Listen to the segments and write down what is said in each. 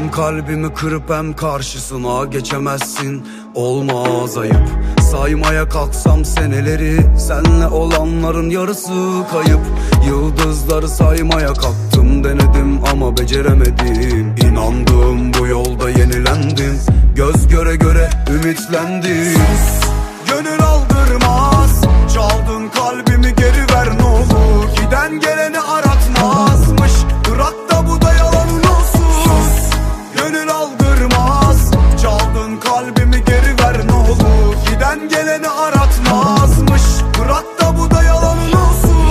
Hem kalbimi kırıp hem karşısına geçemezsin. Olmaz ayıp. Saymaya kalksam seneleri, senle olanların yarısı kayıp. Yıldızları saymaya kalktım, denedim ama beceremedim. İnandım bu yolda yenilendim, göz göre göre ümitlendim. Gönül aldırmaz, çaldın kalbimi geri ver ne olur. Giden geleni aratmazmış, bırak da bu da yalan olsun. Gönül aldırmaz, çaldın kalbimi geri ver ne olur. Giden geleni aratmazmış, bırak da bu da yalan olsun.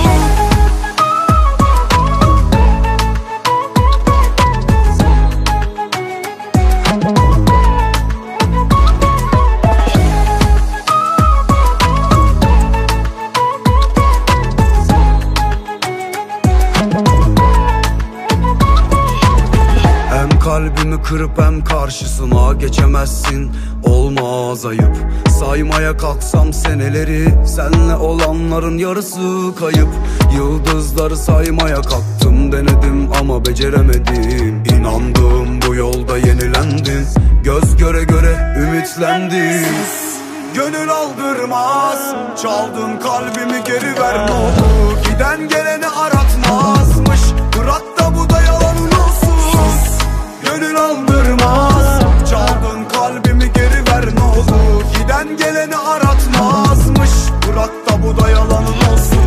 Kalbimi kırıp hem karşısına geçemezsin. Olmaz ayıp. Saymaya kalksam seneleri, senle olanların yarısı kayıp. Yıldızları saymaya kalktım, denedim ama beceremedim. İnandım bu yolda yenilendim, göz göre göre ümitlendim. Gönül aldırmaz, çaldın kalbimi geri ver ne olur. Giden geleni aratmazmış, bırak da bu da yalan olsun. Gönül aldırmaz, çaldın kalbimi geri ver ne olur. Giden geleni aratmazmış, bırak da bu da yalan olsun.